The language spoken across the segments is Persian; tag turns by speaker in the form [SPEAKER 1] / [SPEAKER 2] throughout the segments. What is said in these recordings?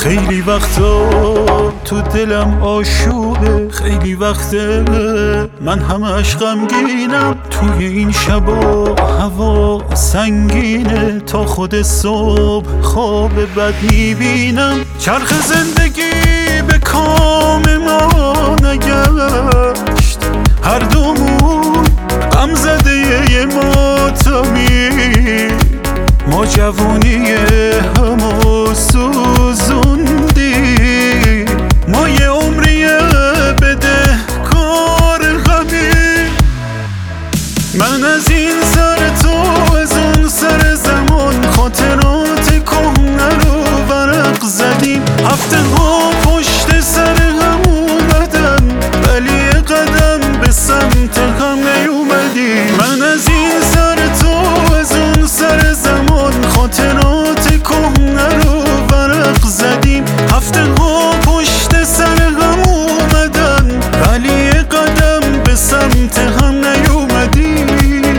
[SPEAKER 1] خیلی وقتا تو دلم آشوبه، خیلی وقته من همش غمگینم. توی این شبا هوا سنگینه، تا خود صبح خواب بد میبینم. چرخ زندگی به کام ما نگشت، هر دومون غم زده یه ماتمی. ما جوونی همو سوزوندی، ما یه عمریه بده کار غمی. من از این سر تو از اون سر زمان، خاطرات کهنه رو ورق زدیم. هفته ها پشت سر هم اومدن، ولی قدم به سمت هم نیومدی. من از این سر تو از اون سر زمان، خاطرات کهنه رو ورق زدیم. هفته ها پشت سر هم اومدن، ولی قدم به سمت هم نیومدی.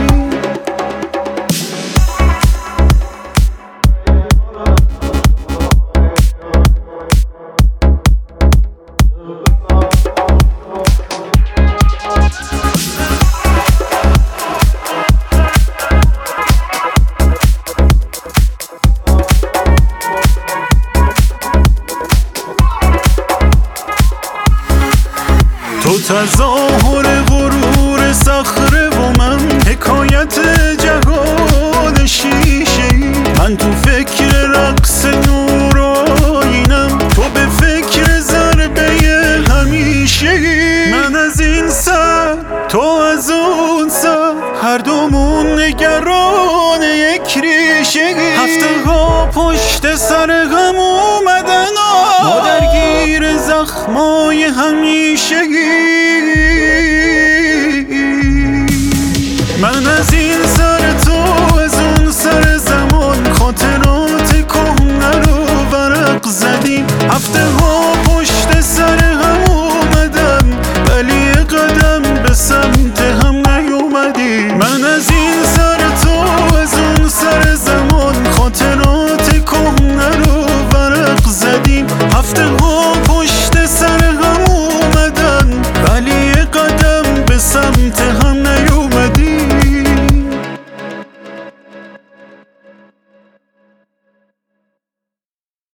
[SPEAKER 1] تو تظاهر غرور صخره و من حکایت جهان شیشه‌ای. من تو فکر رقص نورآیینم، تو به فکر ضربه همیشه‌ای. من از این سر تو از اون سر، هر دومون نگران یک ریشه‌ای. هفته ها پشت سر هم اومدن، ما درگیر زخمای همیشگی. من از این سر تو از اون سر زمان، خاطرات کهنه رو ورق زدیم. هفته ها پشت سر هم اومدن، ولی قدم به سمت هم نیومدی. من از این سر تو از اون سر زمان، خاطرات کهنه رو ورق زدیم. هفته